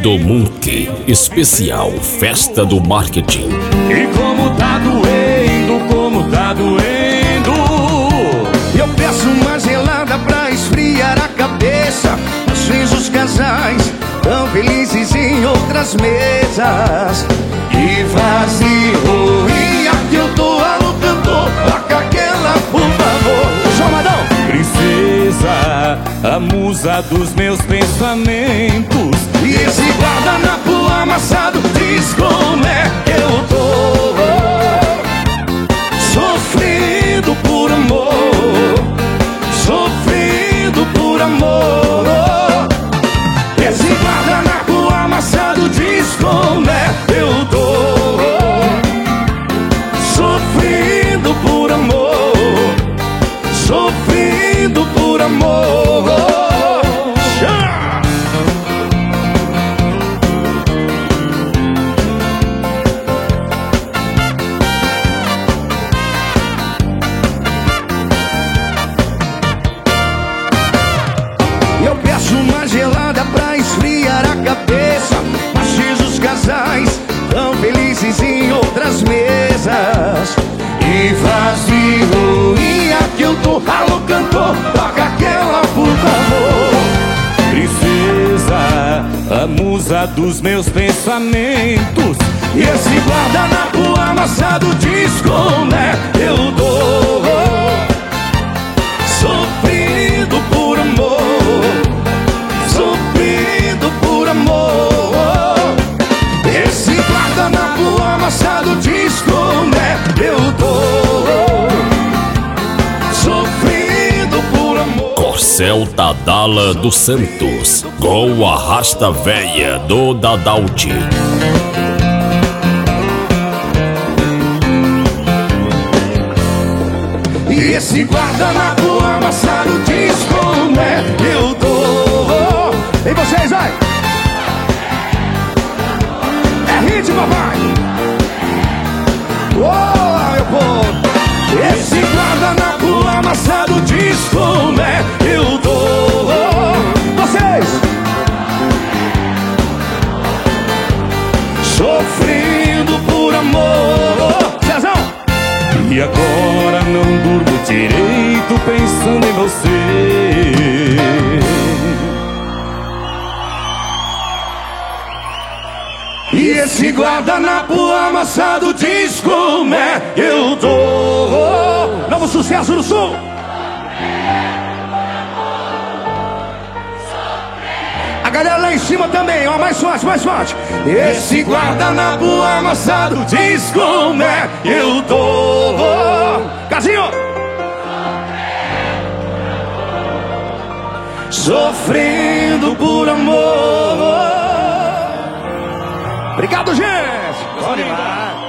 do Munk, especial Festa do Marketing. E como tá doendo, eu peço uma gelada pra esfriar a cabeça. Mas fiz os casais tão felizes em outras mesas. E vazio, e aqui eu tô alô cantor, toca aquela por favor. Chamadão! Princesa, a musa dos meus pensamentos. E esse guardanapo amassado diz como é que eu tô. Sofrendo por amor, sofrendo por amor. Esse guardanapo amassado diz como é que eu tô. Sofrendo por amor, sofrendo por amor. Eu peço uma gelada pra esfriar a cabeça. Mas fiz os casais tão felizes em outras mesas. E vazio, e aqui eu tô, alô cantor, toca aquela por favor. Princesa, a musa dos meus pensamentos. E esse guardanapo amassado diz como é que eu dou. Sofrendo por amor, sofrendo por amor. Esse guardanapo amassado diz como é que eu tô. Sofrendo por amor. Corcel Tadala dos Santos, Gol Arrasta Véia do Dadalti. E esse guardanapo amassado diz como é que eu tô. E vocês, vai! É hit, papai! Oh, meu povo! Esse guardanapo amassado diz como é que eu tô. Vocês! Sofrendo por amor. Cezão! E agora não durmo direito pensando em você. E esse guardanapo amassado diz como é que eu tô. Novo sucesso do Sul. A galera lá em cima também, ó, mais forte, mais forte. Esse guardanapo amassado diz como é que eu tô. Casinho! Sofrendo por amor. Obrigado, gente! Bom demais.